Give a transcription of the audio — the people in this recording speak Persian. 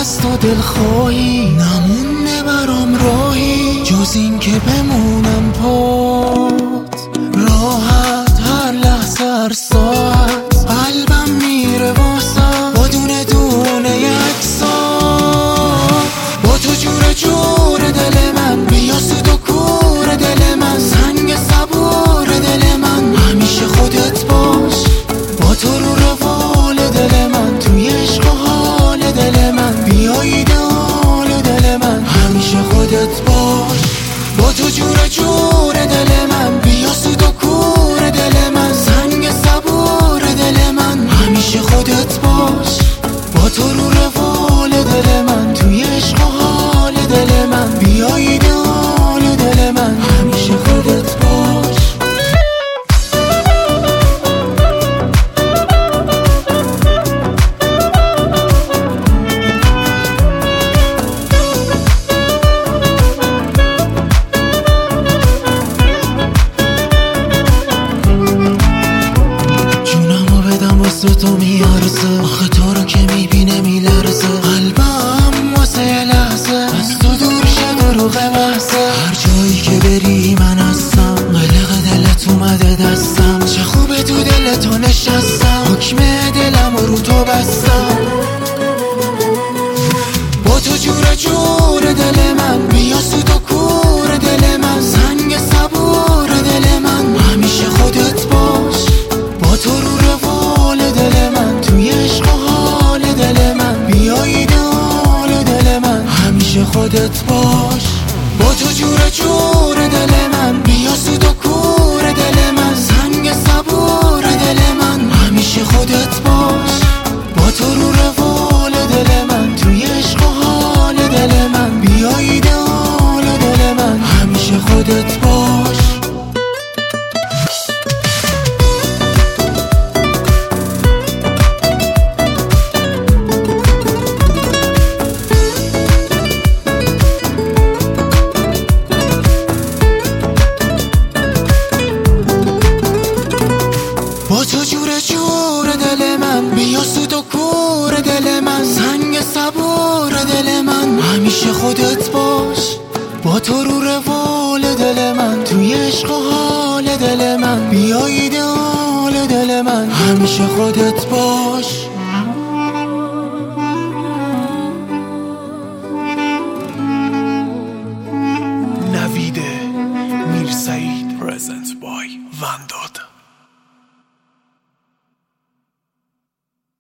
از تو دلخواهی نمونه برام راهی جز این که بمونم پات راحت هر لحظه هر ساعت قلبم میره واسه با دونه دونه یک ساعت با تو جور دل من بیا سود و کور دل من سنگ صبور دل من همیشه خودت باش با تو رو روال دل من توی عشق و حال دل من بیا ایدئال دل من همیشه خودت باش با تو جور دل من بیا سود و کور دل من سنگ صبور دل من همیشه خودت باش با تو رو روال دل من توی عشق و حال دل من بیا ایدئال دل من همیشه خودت باش واسه تو میارزه آخه تو رو که میبینه میلرزه قلبم واسه لحظه از تو دور شه دروغ محضه هر جایی که بری من هستم قلق دلت اومده دستم چه خوبه تو دل تو نشستم حکم دلم رو تو بستم با تو جور دل من بیا سود و کور دل من سنگ صبور دل من همیشه خودت باش با تو رو روال دل من توی عشق و حال دل من بیا ایدئال دل من همیشه خودت باش با تو جور دل من بیا سود و کور دل من سنگ صبور دل من همیشه خودت باش با تو رو روال دل من توی عشق و حال دل من بیا ایدئال دل من همیشه خودت باش با تو جور دل من بیا سود و کور دل من سنگ صبور دل من همیشه خودت باش با تو رو روال دل من توی عشق و حال دل من بیا ایدئال دل من همیشه خودت باش